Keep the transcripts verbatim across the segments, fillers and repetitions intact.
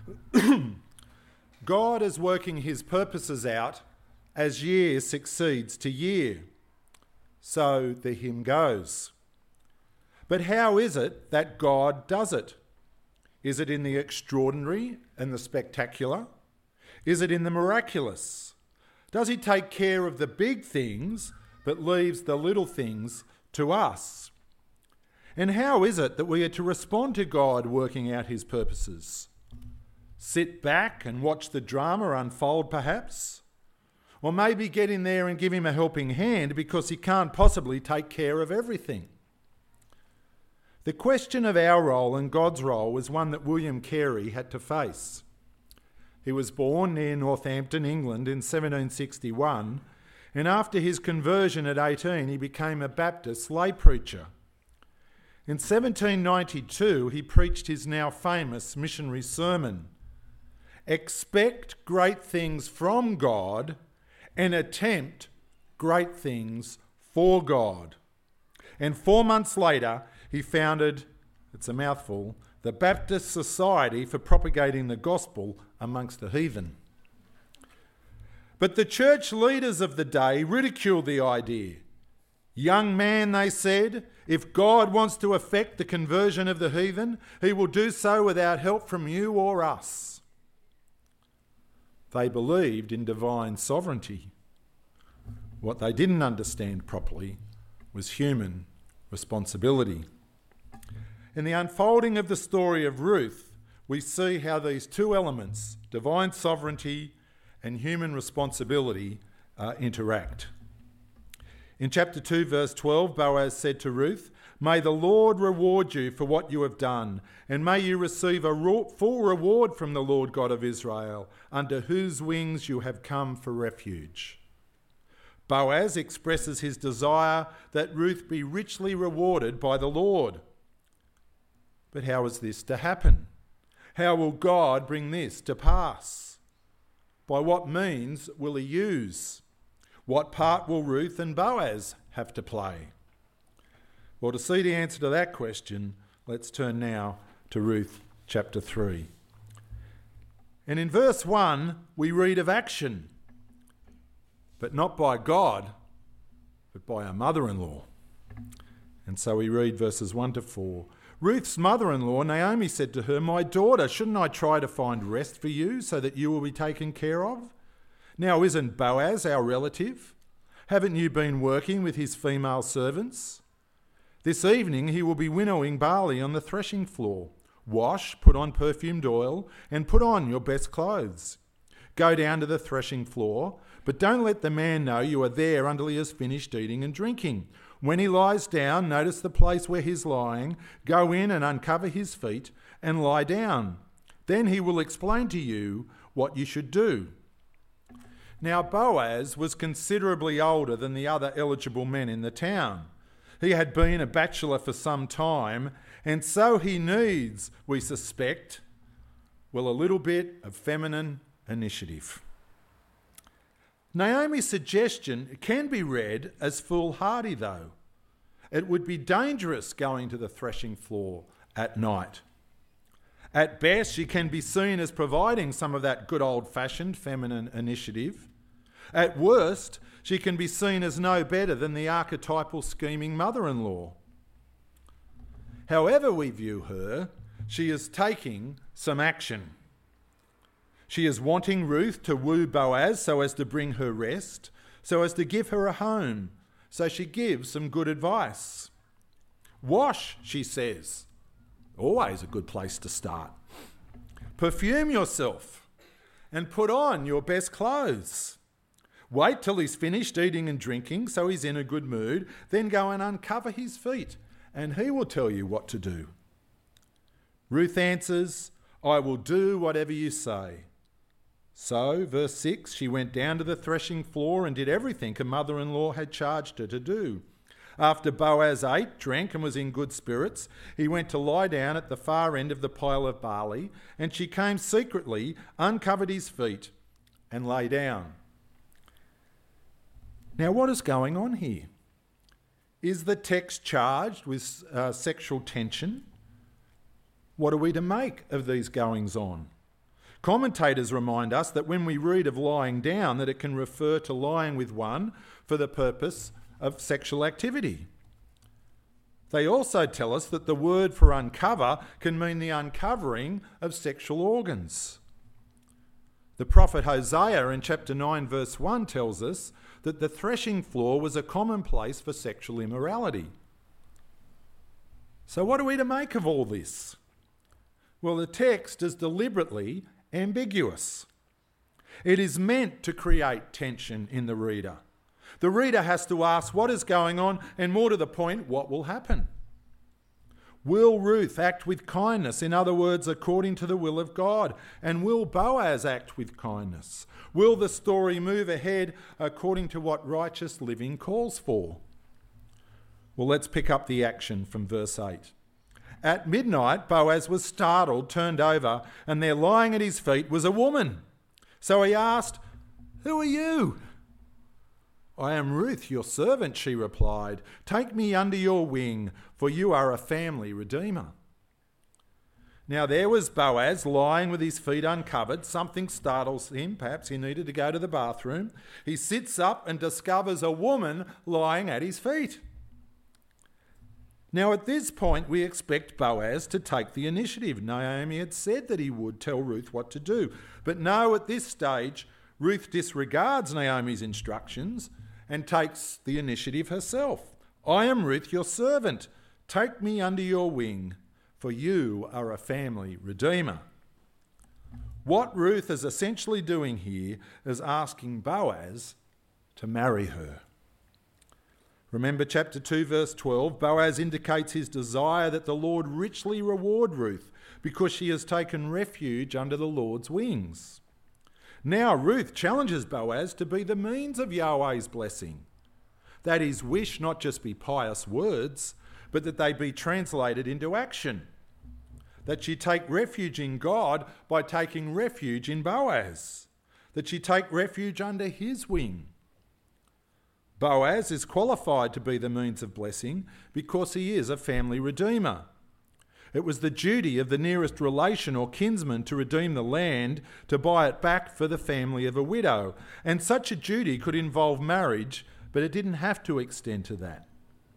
God is working his purposes out as year succeeds to year. So the hymn goes. But how is it that God does it? Is it in the extraordinary and the spectacular? Is it in the miraculous? Does he take care of the big things but leaves the little things to us? And how is it that we are to respond to God working out his purposes? Sit back and watch the drama unfold, perhaps? Or maybe get in there and give him a helping hand because he can't possibly take care of everything. The question of our role and God's role was one that William Carey had to face. He was born near Northampton, England in seventeen sixty-one, and after his conversion at eighteen, he became a Baptist lay preacher. In seventeen ninety-two, he preached his now famous missionary sermon, "Expect great things from God and attempt great things for God." And four months later, he founded, it's a mouthful, the Baptist Society for Propagating the Gospel amongst the heathen. But the church leaders of the day ridiculed the idea. "Young man," they said, "if God wants to effect the conversion of the heathen, he will do so without help from you or us." They believed in divine sovereignty. What they didn't understand properly was human responsibility. In the unfolding of the story of Ruth, we see how these two elements, divine sovereignty and human responsibility, uh, interact. In chapter two, verse twelve, Boaz said to Ruth, "May the Lord reward you for what you have done, and may you receive a full reward from the Lord God of Israel, under whose wings you have come for refuge." Boaz expresses his desire that Ruth be richly rewarded by the Lord. But how is this to happen? How will God bring this to pass? By what means will he use? What part will Ruth and Boaz have to play? Well, to see the answer to that question, let's turn now to Ruth chapter three. And in verse one, we read of action, but not by God, but by her mother-in-law. And so we read verses one to four. Ruth's mother-in-law, Naomi, said to her, "My daughter, shouldn't I try to find rest for you so that you will be taken care of? Now, isn't Boaz our relative? Haven't you been working with his female servants? This evening he will be winnowing barley on the threshing floor. Wash, put on perfumed oil, and put on your best clothes. Go down to the threshing floor, but don't let the man know you are there until he has finished eating and drinking. When he lies down, notice the place where he's lying, go in and uncover his feet and lie down. Then he will explain to you what you should do." Now Boaz was considerably older than the other eligible men in the town. He had been a bachelor for some time, and so he needs, we suspect, well, a little bit of feminine initiative. Naomi's suggestion can be read as foolhardy, though. It would be dangerous going to the threshing floor at night. At best, she can be seen as providing some of that good old-fashioned feminine initiative. At worst, she can be seen as no better than the archetypal scheming mother-in-law. However we view her, she is taking some action. She is wanting Ruth to woo Boaz so as to bring her rest, so as to give her a home. So she gives some good advice. Wash, she says. Always a good place to start. Perfume yourself and put on your best clothes. Wait till he's finished eating and drinking so he's in a good mood, then go and uncover his feet and he will tell you what to do. Ruth answers, "I will do whatever you say." So, verse six, she went down to the threshing floor and did everything her mother-in-law had charged her to do. After Boaz ate, drank, and was in good spirits, he went to lie down at the far end of the pile of barley, and she came secretly, uncovered his feet, and lay down. Now, what is going on here? Is the text charged with uh, sexual tension? What are we to make of these goings-on? Commentators remind us that when we read of lying down, that it can refer to lying with one for the purpose of sexual activity. They also tell us that the word for uncover can mean the uncovering of sexual organs. The prophet Hosea in chapter nine verse one tells us that the threshing floor was a common place for sexual immorality. So what are we to make of all this? Well, the text is deliberately ambiguous. It is meant to create tension in the reader. The reader has to ask what is going on, and more to the point, what will happen? Will Ruth act with kindness, in other words, according to the will of God? And will Boaz act with kindness? Will the story move ahead according to what righteous living calls for? Well, let's pick up the action from verse eight. At midnight, Boaz was startled, turned over, and there lying at his feet was a woman. So he asked, "Who are you?" "I am Ruth, your servant," she replied. "Take me under your wing, for you are a family redeemer." Now there was Boaz lying with his feet uncovered. Something startles him. Perhaps he needed to go to the bathroom. He sits up and discovers a woman lying at his feet. Now at this point we expect Boaz to take the initiative. Naomi had said that he would tell Ruth what to do. But no, at this stage, Ruth disregards Naomi's instructions and takes the initiative herself. "I am Ruth, your servant. Take me under your wing, for you are a family redeemer." What Ruth is essentially doing here is asking Boaz to marry her. Remember chapter two, verse twelve, Boaz indicates his desire that the Lord richly reward Ruth because she has taken refuge under the Lord's wings. Now Ruth challenges Boaz to be the means of Yahweh's blessing. That his wish not just be pious words, but that they be translated into action. That she take refuge in God by taking refuge in Boaz. That she take refuge under his wing. Boaz is qualified to be the means of blessing because he is a family redeemer. It was the duty of the nearest relation or kinsman to redeem the land, to buy it back for the family of a widow. And such a duty could involve marriage, but it didn't have to extend to that.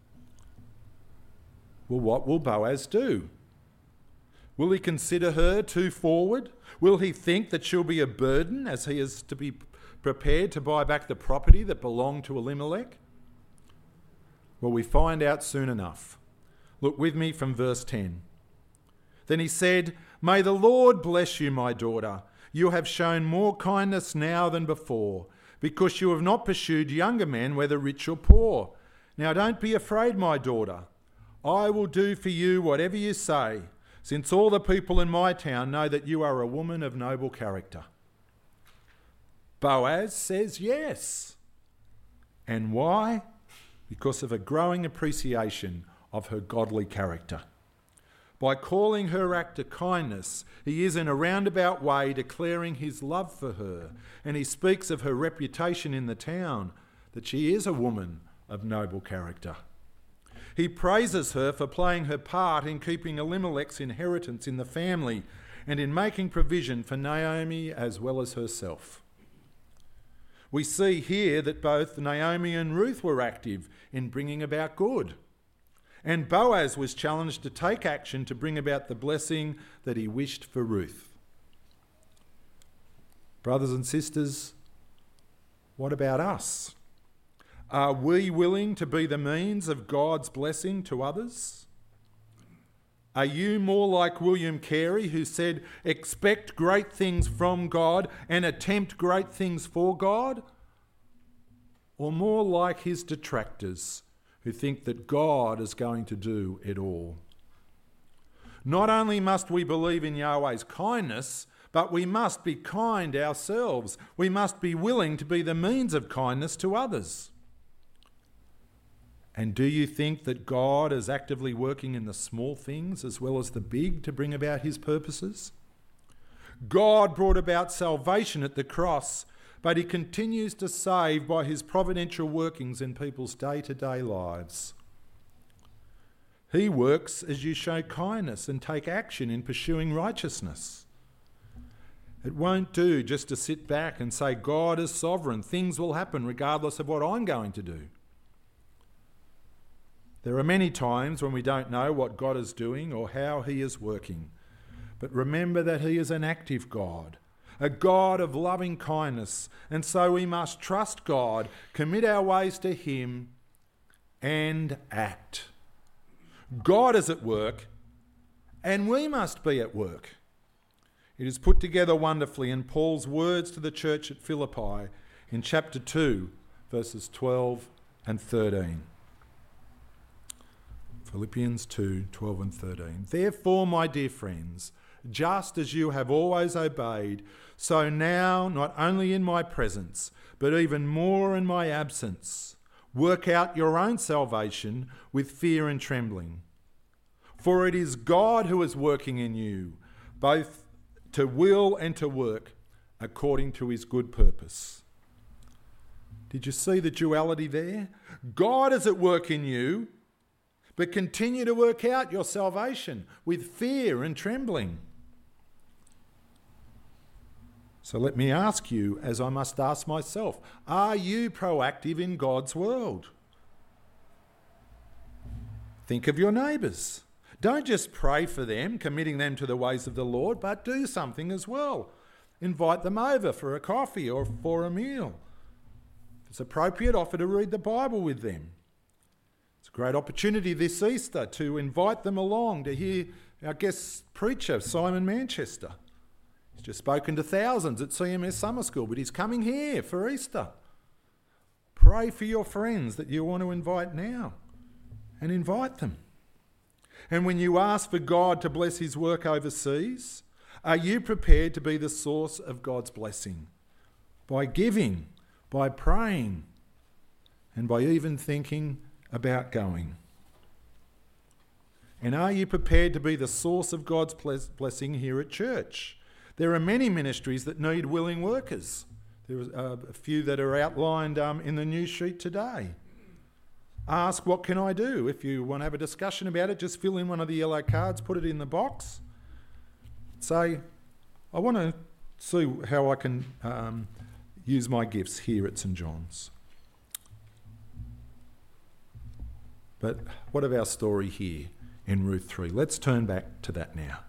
Well, what will Boaz do? Will he consider her too forward? Will he think that she'll be a burden as he is to be prepared to buy back the property that belonged to Elimelech? Well, we find out soon enough. Look with me from verse ten. Then he said, "May the Lord bless you, my daughter. You have shown more kindness now than before, because you have not pursued younger men, whether rich or poor. Now don't be afraid, my daughter. I will do for you whatever you say, since all the people in my town know that you are a woman of noble character." Boaz says yes. And why? Because of a growing appreciation of her godly character. By calling her act a kindness, he is in a roundabout way declaring his love for her, and he speaks of her reputation in the town, that she is a woman of noble character. He praises her for playing her part in keeping Elimelech's inheritance in the family and in making provision for Naomi as well as herself. We see here that both Naomi and Ruth were active in bringing about good. And Boaz was challenged to take action to bring about the blessing that he wished for Ruth. Brothers and sisters, what about us? Are we willing to be the means of God's blessing to others? Are you more like William Carey, who said, "Expect great things from God and attempt great things for God"? Or more like his detractors, who think that God is going to do it all? Not only must we believe in Yahweh's kindness, but we must be kind ourselves. We must be willing to be the means of kindness to others. And do you think that God is actively working in the small things as well as the big to bring about his purposes? God brought about salvation at the cross, but he continues to save by his providential workings in people's day-to-day lives. He works as you show kindness and take action in pursuing righteousness. It won't do just to sit back and say, God is sovereign, things will happen regardless of what I'm going to do. There are many times when we don't know what God is doing or how he is working. But remember that he is an active God, a God of loving kindness, and so we must trust God, commit our ways to him, and act. God is at work, and we must be at work. It is put together wonderfully in Paul's words to the church at Philippi in chapter two, verses twelve and thirteen. Philippians two, twelve and thirteen. Therefore, my dear friends, just as you have always obeyed, so now, not only in my presence, but even more in my absence, work out your own salvation with fear and trembling. For it is God who is working in you, both to will and to work, according to his good purpose. Did you see the duality there? God is at work in you, but continue to work out your salvation with fear and trembling. So let me ask you, as I must ask myself, are you proactive in God's world? Think of your neighbours. Don't just pray for them, committing them to the ways of the Lord, but do something as well. Invite them over for a coffee or for a meal. If it's appropriate, offer to read the Bible with them. It's a great opportunity this Easter to invite them along to hear our guest preacher, Simon Manchester. He's just spoken to thousands at C M S Summer School, but he's coming here for Easter. Pray for your friends that you want to invite now and invite them. And when you ask for God to bless his work overseas, are you prepared to be the source of God's blessing? By giving, by praying, and by even thinking about going. And are you prepared to be the source of God's blessing here at church? There are many ministries that need willing workers. There are a few that are outlined um, in the news sheet today. Ask, what can I do? If you want to have a discussion about it, just fill in one of the yellow cards, put it in the box. Say, I want to see how I can um, use my gifts here at St John's. But what of our story here in Ruth three? Let's turn back to that now.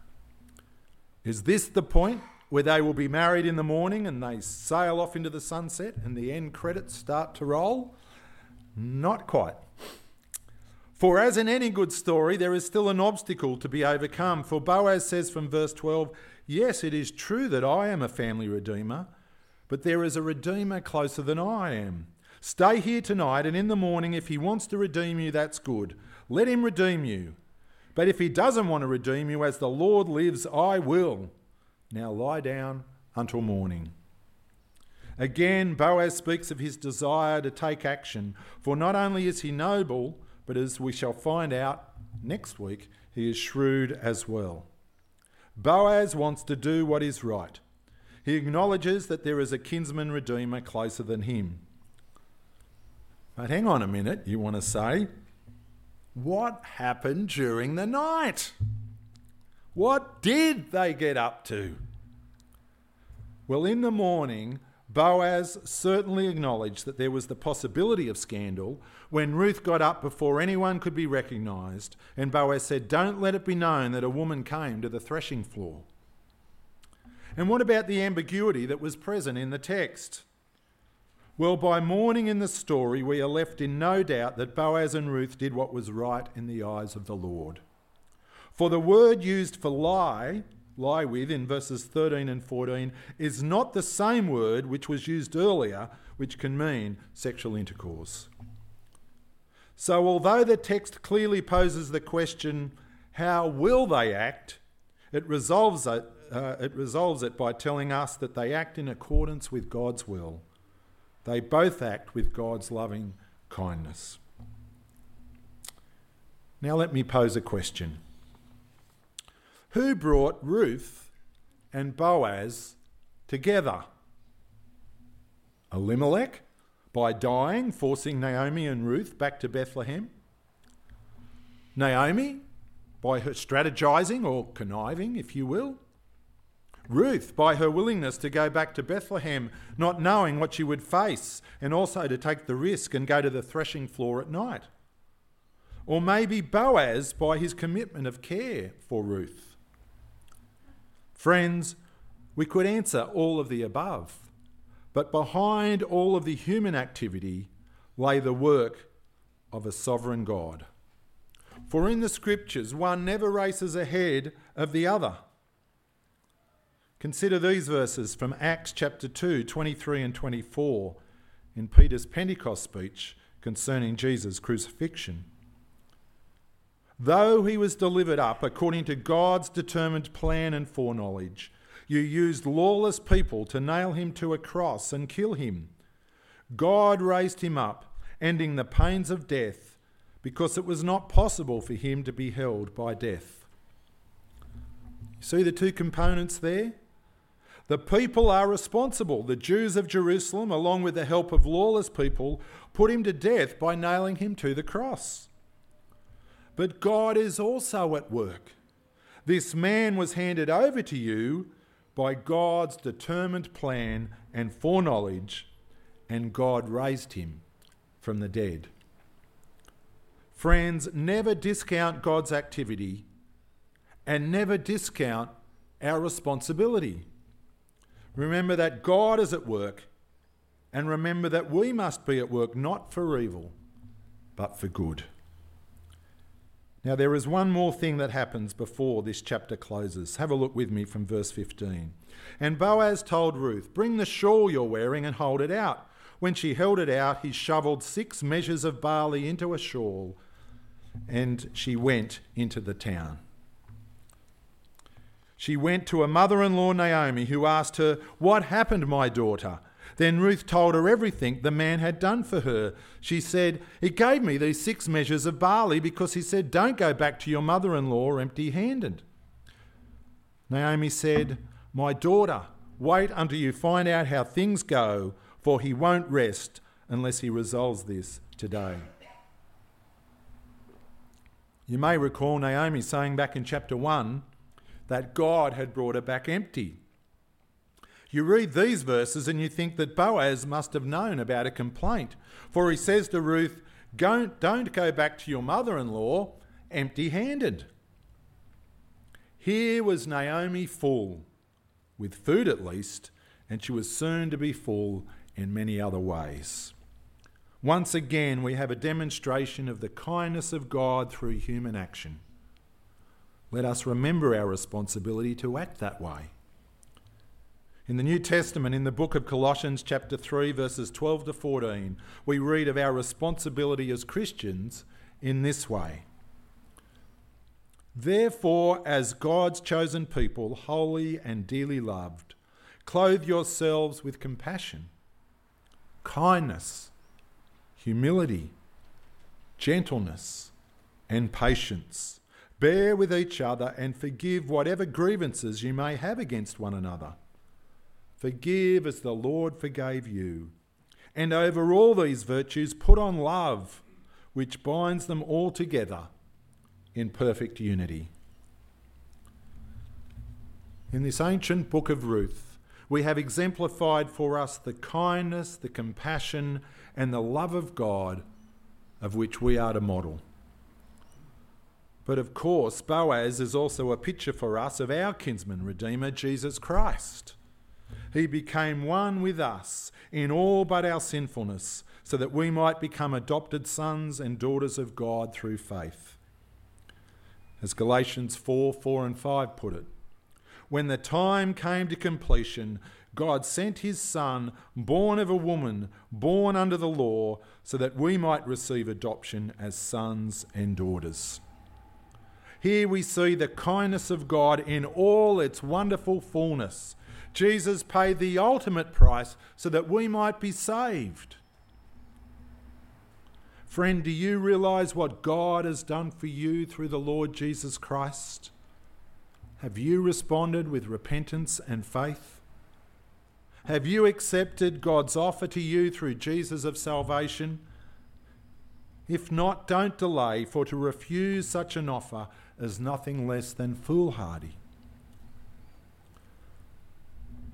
Is this the point where they will be married in the morning and they sail off into the sunset and the end credits start to roll? Not quite. For as in any good story, there is still an obstacle to be overcome. For Boaz says from verse twelve, yes, it is true that I am a family redeemer, but there is a redeemer closer than I am. Stay here tonight, and in the morning, if he wants to redeem you, that's good. Let him redeem you. But if he doesn't want to redeem you, as the Lord lives, I will. Now lie down until morning. Again, Boaz speaks of his desire to take action, for not only is he noble, but as we shall find out next week, he is shrewd as well. Boaz wants to do what is right. He acknowledges that there is a kinsman redeemer closer than him. But hang on a minute, you want to say, what happened during the night? What did they get up to? Well, in the morning, Boaz certainly acknowledged that there was the possibility of scandal when Ruth got up before anyone could be recognised, and Boaz said, don't let it be known that a woman came to the threshing floor. And what about the ambiguity that was present in the text? Well, by morning in the story, we are left in no doubt that Boaz and Ruth did what was right in the eyes of the Lord. For the word used for lie, lie with in verses thirteen and fourteen, is not the same word which was used earlier, which can mean sexual intercourse. So although the text clearly poses the question, how will they act? It resolves it, uh, it resolves it by telling us that they act in accordance with God's will. They both act with God's loving kindness. Now let me pose a question. Who brought Ruth and Boaz together? Elimelech, by dying, forcing Naomi and Ruth back to Bethlehem? Naomi, by her strategizing or conniving, if you will? Ruth, by her willingness to go back to Bethlehem, not knowing what she would face, and also to take the risk and go to the threshing floor at night. Or maybe Boaz, by his commitment of care for Ruth. Friends, we could answer all of the above, but behind all of the human activity lay the work of a sovereign God. For in the scriptures, one never races ahead of the other. Consider these verses from Acts chapter two, twenty-three and twenty-four, in Peter's Pentecost speech concerning Jesus' crucifixion. Though he was delivered up according to God's determined plan and foreknowledge, you used lawless people to nail him to a cross and kill him. God raised him up, ending the pains of death, because it was not possible for him to be held by death. You see the two components there? The people are responsible. The Jews of Jerusalem, along with the help of lawless people, put him to death by nailing him to the cross. But God is also at work. This man was handed over to you by God's determined plan and foreknowledge, and God raised him from the dead. Friends, never discount God's activity and never discount our responsibility. Remember that God is at work, and remember that we must be at work not for evil, but for good. Now, there is one more thing that happens before this chapter closes. Have a look with me from verse fifteen. And Boaz told Ruth, "Bring the shawl you're wearing and hold it out." When she held it out, he shoveled six measures of barley into a shawl, and she went into the town. She went to her mother-in-law Naomi, who asked her, "What happened, my daughter?" Then Ruth told her everything the man had done for her. She said, "He gave me these six measures of barley because he said, 'Don't go back to your mother-in-law empty-handed.'" Naomi said, "My daughter, wait until you find out how things go, for he won't rest unless he resolves this today." You may recall Naomi saying back in chapter one that God had brought her back empty. You read these verses and you think that Boaz must have known about a complaint, for he says to Ruth, "Don't, don't go back to your mother-in-law empty-handed." Here was Naomi full, with food at least, and she was soon to be full in many other ways. Once again, we have a demonstration of the kindness of God through human action. Let us remember our responsibility to act that way. In the New Testament, in the book of Colossians chapter three, verses twelve to fourteen, we read of our responsibility as Christians in this way. "Therefore, as God's chosen people, holy and dearly loved, clothe yourselves with compassion, kindness, humility, gentleness, and patience. Bear with each other and forgive whatever grievances you may have against one another. Forgive as the Lord forgave you. And over all these virtues put on love, which binds them all together in perfect unity." In this ancient book of Ruth, we have exemplified for us the kindness, the compassion, and the love of God of which we are to model. But of course, Boaz is also a picture for us of our kinsman redeemer, Jesus Christ. He became one with us in all but our sinfulness, so that we might become adopted sons and daughters of God through faith. As Galatians four, four and five put it, "When the time came to completion, God sent his Son, born of a woman, born under the law, so that we might receive adoption as sons and daughters." Here we see the kindness of God in all its wonderful fullness. Jesus paid the ultimate price so that we might be saved. Friend, do you realise what God has done for you through the Lord Jesus Christ? Have you responded with repentance and faith? Have you accepted God's offer to you through Jesus of salvation? If not, don't delay, for to refuse such an offer is nothing less than foolhardy.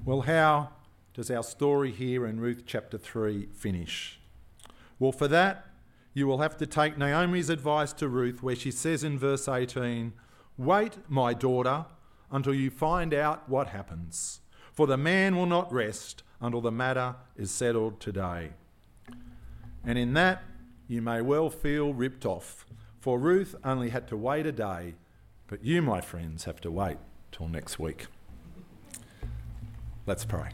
Well, how does our story here in Ruth chapter three finish? Well, for that, you will have to take Naomi's advice to Ruth, where she says in verse eighteen, "Wait, my daughter, until you find out what happens, for the man will not rest until the matter is settled today." And in that, you may well feel ripped off, for Ruth only had to wait a day, but you, my friends, have to wait till next week. Let's pray.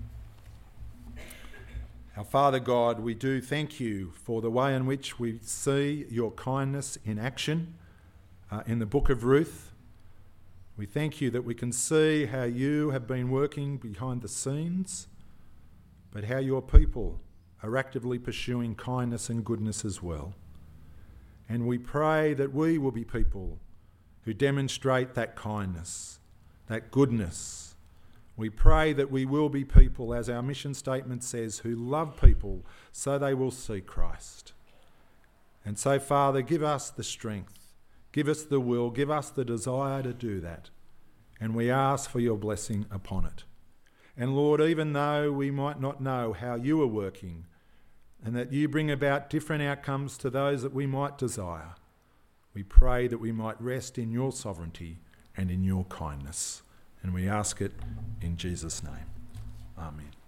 Our Father God, we do thank you for the way in which we see your kindness in action uh, in the book of Ruth. We thank you that we can see how you have been working behind the scenes, but how your people are actively pursuing kindness and goodness as well. And we pray that we will be people who demonstrate that kindness, that goodness. We pray that we will be people, as our mission statement says, who love people so they will see Christ. And so, Father, give us the strength, give us the will, give us the desire to do that. And we ask for your blessing upon it. And Lord, even though we might not know how you are working and that you bring about different outcomes to those that we might desire, we pray that we might rest in your sovereignty and in your kindness. And we ask it in Jesus' name. Amen.